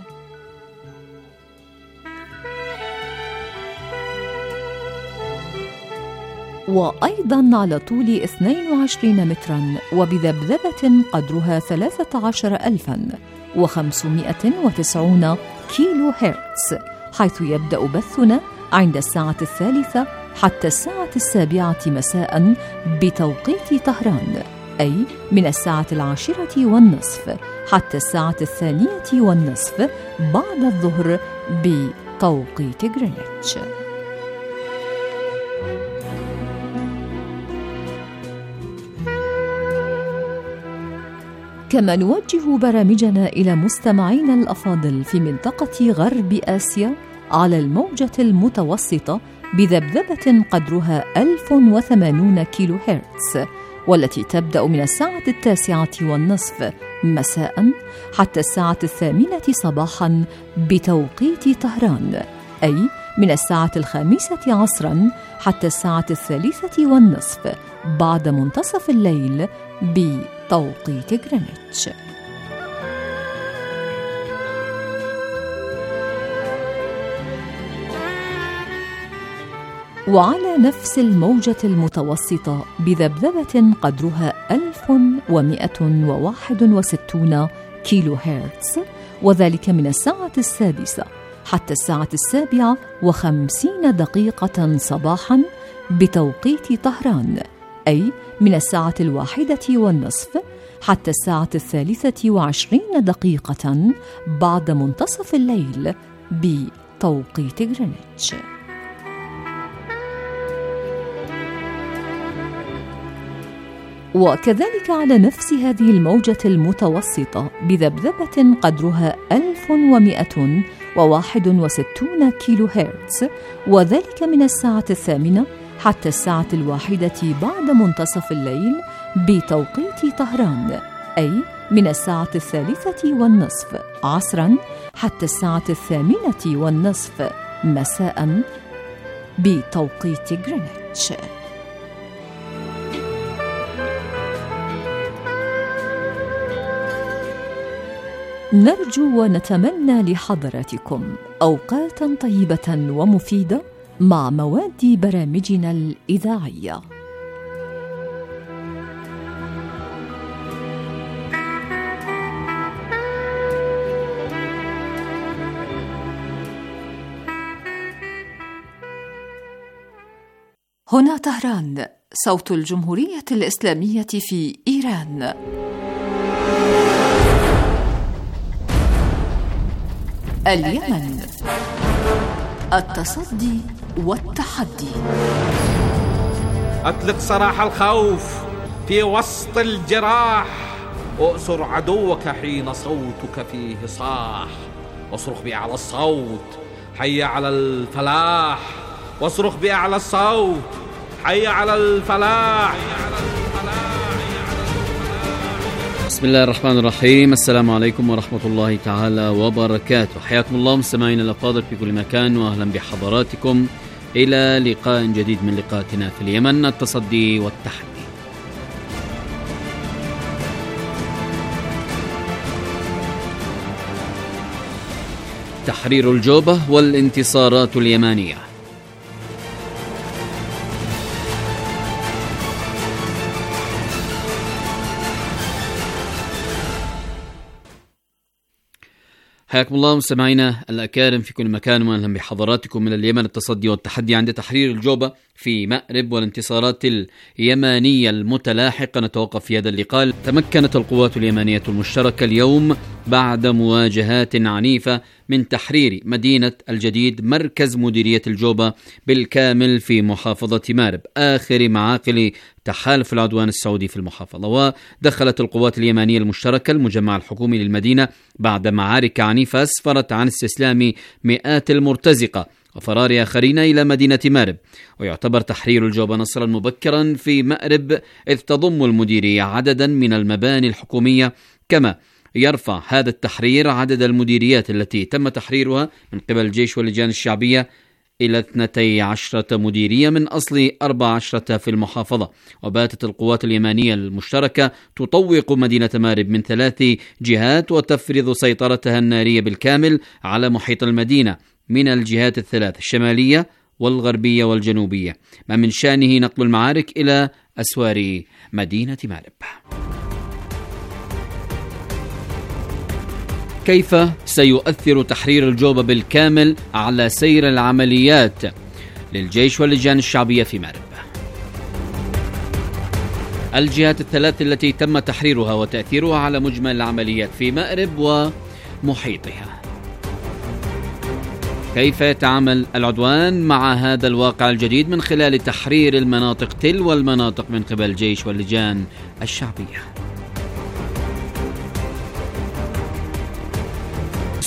وأيضا على طول 22 مترا وبذبذبة قدرها 13590 كيلو هرتز، حيث يبدأ بثنا عند الساعة 3 حتى الساعة 7 مساء بتوقيت طهران، أي من الساعة 10:20 حتى الساعة 2:20 بعد الظهر بتوقيت غرينتش. كما نوجه برامجنا إلى مستمعينا الأفاضل في منطقة غرب آسيا على الموجة المتوسطة بذبذبة قدرها 1080 كيلو هرتز، والتي تبدأ من الساعة 9:30 مساء حتى الساعة 8 صباحا بتوقيت طهران، أي من الساعة 5 عصرا حتى الساعة 3:30 بعد منتصف الليل بتوقيت غرينتش. وعلى نفس الموجة المتوسطة بذبذبة قدرها 1161 كيلو هرتز، وذلك من الساعة 6 حتى الساعة 7:50 صباحا بتوقيت طهران، أي من الساعة 1:30 حتى الساعة 23 بعد منتصف الليل بتوقيت غرينتش. وكذلك على نفس هذه الموجة المتوسطة بذبذبة قدرها 1161 كيلو هرتز، وذلك من الساعة 8 حتى الساعة 1 بعد منتصف الليل بتوقيت طهران، أي من الساعة 3:30 عصرا حتى الساعة 8:30 مساء بتوقيت غرينتش. نرجو ونتمنى لحضراتكم أوقاتا طيبة ومفيدة مع مواد برامجنا الإذاعية. هنا طهران، صوت الجمهورية الإسلامية في إيران. اليمن، التصدي والتحدي. أطلق سراح الخوف في وسط الجراح، أؤسر عدوك حين صوتك فيه صاح، واصرخ بأعلى الصوت حي على الفلاح، واصرخ بأعلى الصوت حي على الفلاح. بسم الله الرحمن الرحيم. السلام عليكم ورحمة الله تعالى وبركاته. حياكم الله مستمعينا الأفاضل في كل مكان، وأهلا بحضراتكم إلى لقاء جديد من لقاءاتنا في اليمن، التصدي والتحدي. تحرير الجوبة والانتصارات اليمانية. حياكم الله مستمعينا الأكارم في كل مكان، وأهلا بحضراتكم من اليمن، التصدي والتحدي عند تحرير الجوبة في مأرب والانتصارات اليمانية المتلاحقة. نتوقف في هذا اللقاء. تمكنت القوات اليمانية المشتركة اليوم بعد مواجهات عنيفة من تحرير مدينة الجديد، مركز مديرية الجوبة بالكامل في محافظة مأرب، آخر معاقل تحالف العدوان السعودي في المحافظة. ودخلت القوات اليمانية المشتركة المجمع الحكومي للمدينة بعد معارك عنيفة أسفرت عن استسلام مئات المرتزقة وفرار آخرين إلى مدينة مأرب. ويعتبر تحرير الجوبة نصرا مبكرا في مأرب، إذ تضم المديرية عددا من المباني الحكومية، كما يرفع هذا التحرير عدد المديريات التي تم تحريرها من قبل الجيش واللجان الشعبية إلى 12 مديرية من أصل 14 في المحافظة. وباتت القوات اليمانية المشتركة تطوق مدينة مأرب من 3 جهات وتفرض سيطرتها النارية بالكامل على محيط المدينة من الجهات 3 الشمالية والغربية والجنوبية، ما من شأنه نقل المعارك إلى أسوار مدينة مأرب. كيف سيؤثر تحرير الجوبة بالكامل على سير العمليات للجيش واللجان الشعبية في مأرب؟ الجهات الثلاث التي تم تحريرها وتأثيرها على مجمل العمليات في مأرب ومحيطها. كيف يتعامل العدوان مع هذا الواقع الجديد من خلال تحرير المناطق تلو المناطق من قبل الجيش واللجان الشعبية؟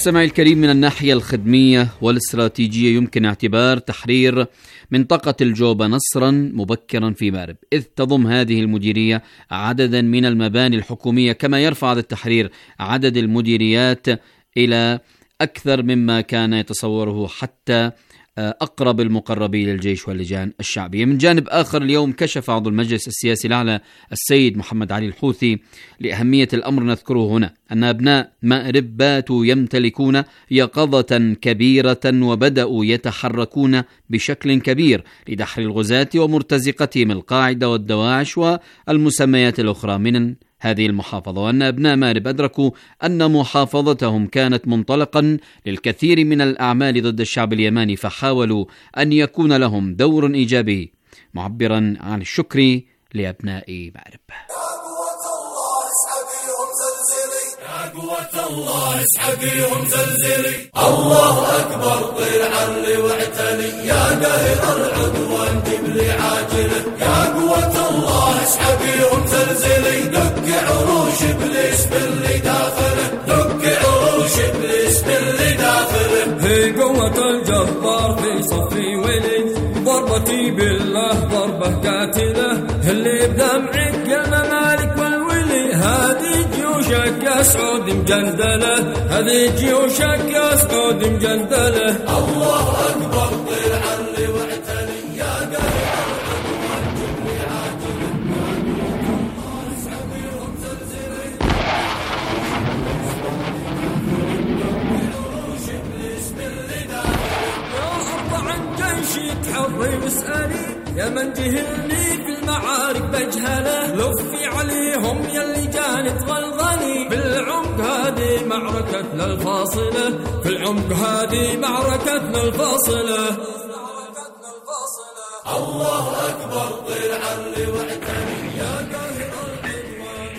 مستمعي الكريم، من الناحية الخدمية والاستراتيجية يمكن اعتبار تحرير منطقة الجوبة نصرا مبكرا في مأرب، إذ تضم هذه المديرية عددا من المباني الحكومية، كما يرفع هذا التحرير عدد المديريات إلى أكثر مما كان يتصوره حتى أقرب المقربين للجيش واللجان الشعبية. من جانب آخر، اليوم كشف عضو المجلس السياسي الأعلى السيد محمد علي الحوثي لأهمية الأمر. نذكره هنا أن أبناء مأرب باتوا يمتلكون يقظة كبيرة وبدأوا يتحركون بشكل كبير لدحر الغزاة ومرتزقتهم القاعدة والدواعش والمسميات الأخرى من هذه المحافظة، وأن أبناء مأرب أدركوا أن محافظتهم كانت منطلقا للكثير من الأعمال ضد الشعب اليماني، فحاولوا أن يكون لهم دور إيجابي، معبرا عن الشكر لأبناء مأرب. قوة الله اسحبيهم زلزلي، الله أكبر طير علي واعتلي، يا قاهر العدوان جبلي عاجله، يا قوة الله اسحبيهم زلزلي، دق عروش إبليس باللي داخله، دق عروش إبليس باللي داخله. هي قوة الجبار في صفي ولي، ضربتي بالله ضربة قاتلة، اللي بدمعك يا ممالك والولي، هذه جيوشك يا سعود مجندلة، هذه جيوشك يا سعود مجندلة. الله أكبر طير علي واعتلي، يا قاهر العدوان جبلي عاجله، اسحبيهم زلزلي، عروش إبليس باللي داخله. يا أرض عن جيشي تحري واسألي، يا من جهلني في المعارك بجهله، لفي عليهم يلي جانت غلغلي، في العمق هذه معركتنا الفاصلة، في العمق هذه معركتنا الفاصلة. الله أكبر طير علي واعتلي، يا قاهر العدوان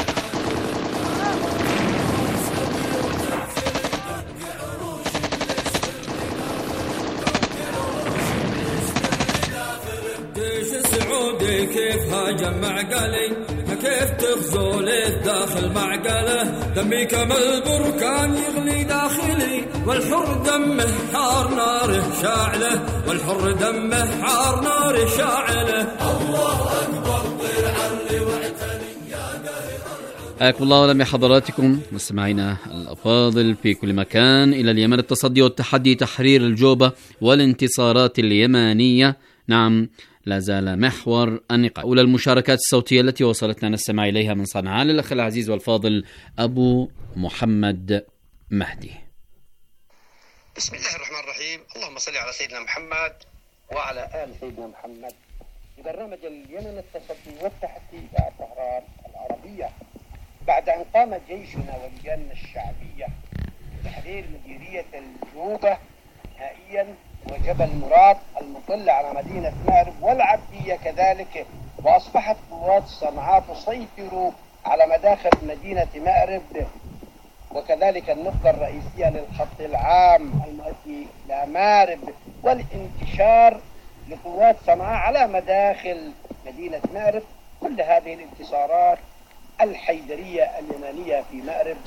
جيش السعودي كيف هاجم معقلي، كيف تغزو للداخل معقله، دمي كما البركان يغلي داخلي، والحر دمه حار ناره شاعله، والحر دمه حار ناره شاعله. الله أكبر طير علي واعتلي، يا قاهر. حياكم الله ولم حضراتكم مستمعينا الأفاضل في كل مكان إلى اليمن، التصدي والتحدي، تحرير الجوبة والانتصارات اليمانية. نعم، لا زال محور النقاش. أولى المشاركات الصوتية التي وصلتنا نستمع إليها من صنعاء للأخ العزيز والفاضل أبو محمد مهدي. بسم الله الرحمن الرحيم، اللهم صل على سيدنا محمد وعلى آل سيدنا محمد. في برنامج اليمن التصدي والتحدي إلى طهران العربية، بعد أن قام جيشنا ولجاننا الشعبية بتحرير مديرية الجوبة نهائيا وجبل مراد المطل على مدينة مأرب والعبدية كذلك، وأصبحت قوات صنعاء تسيطر على مداخل مدينة مأرب وكذلك النقطة الرئيسية للخط العام المؤدي إلى مأرب، والانتشار لقوات صنعاء على مداخل مدينة مأرب. كل هذه الانتصارات الحيدرية اليمانية في مأرب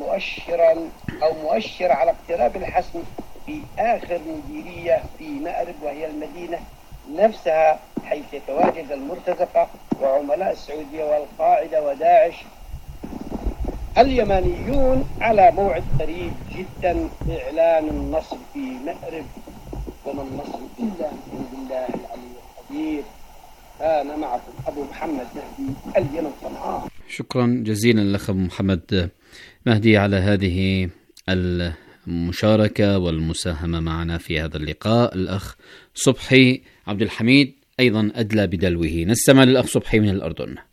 مؤشر على اقتراب الحسم في آخر مديرية في مأرب، وهي المدينة نفسها، حيث يتواجد المرتزقة وعملاء السعودية والقاعدة وداعش. اليمانيون على موعد قريب جدا إعلان النصر في مأرب، وما النصر إلا من الله العلي القدير. أنا معكم أبو محمد مهدي، اليمن صنعاء. شكرا جزيلا لك أبو محمد مهدي على هذه المشاركة والمساهمة معنا في هذا اللقاء. الأخ صبحي عبد الحميد أيضا أدلى بدلوه، نستمع للأخ صبحي من الأردن.